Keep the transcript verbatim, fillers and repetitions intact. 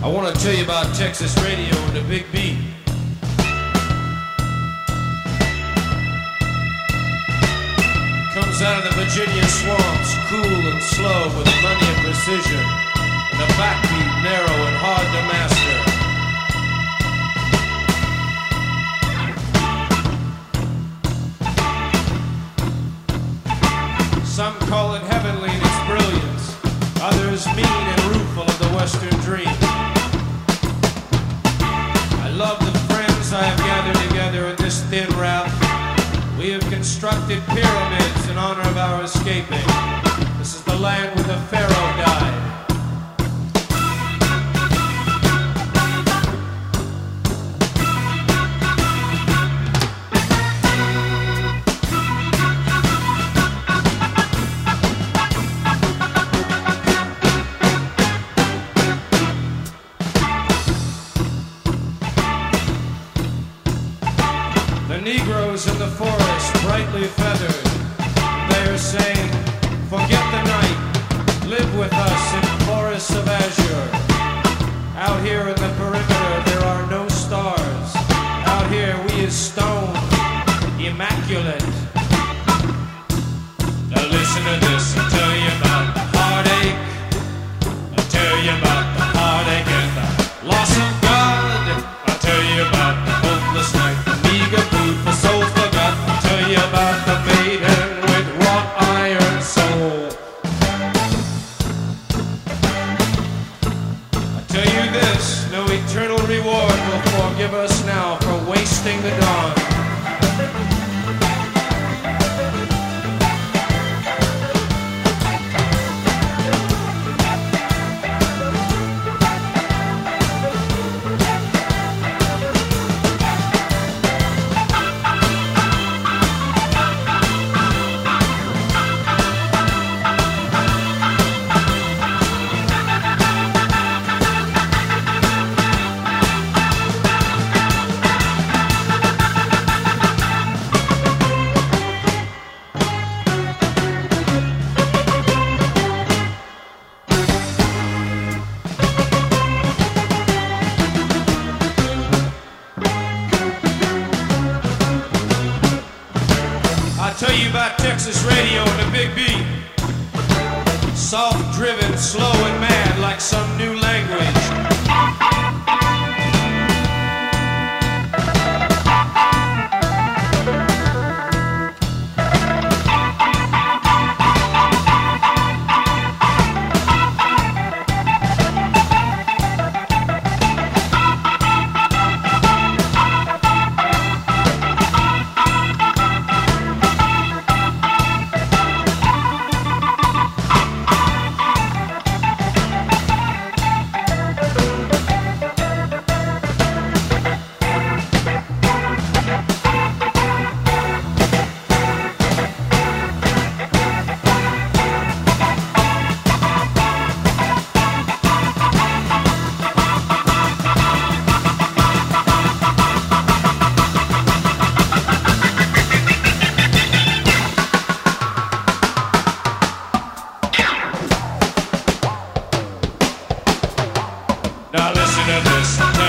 I want to tell you about Texas radio and the Big Beat. Comes out of the Virginia swamps, cool and slow with plenty of precision, and a backbeat narrow and hard to master. Some call it heavenly in its brilliance, others mean and rueful of the Western dream. I love the friends I have gathered together in this thin route. We have constructed pyramids in honor of our escaping. This is the land where the Pharaoh died. The Negroes in the forest, brightly feathered, they are saying, forget the night, live with us in forests of azure. Out here in the perimeter there are no stars. Out here we is stone, immaculate. Now listen to this, I'll tell you about the heartache. I'll tell you about the heartache and the loss of God. I'll tell you about the hopeless night, the meager food for soul forgot. I'll tell you about the maiden with wrought iron soul. I'll tell you this, no eternal reward will forgive us now for wasting the dawn. I'll tell you about Texas radio and the Big Beat. Soft driven, slow and mad like some new language. Now listen to this.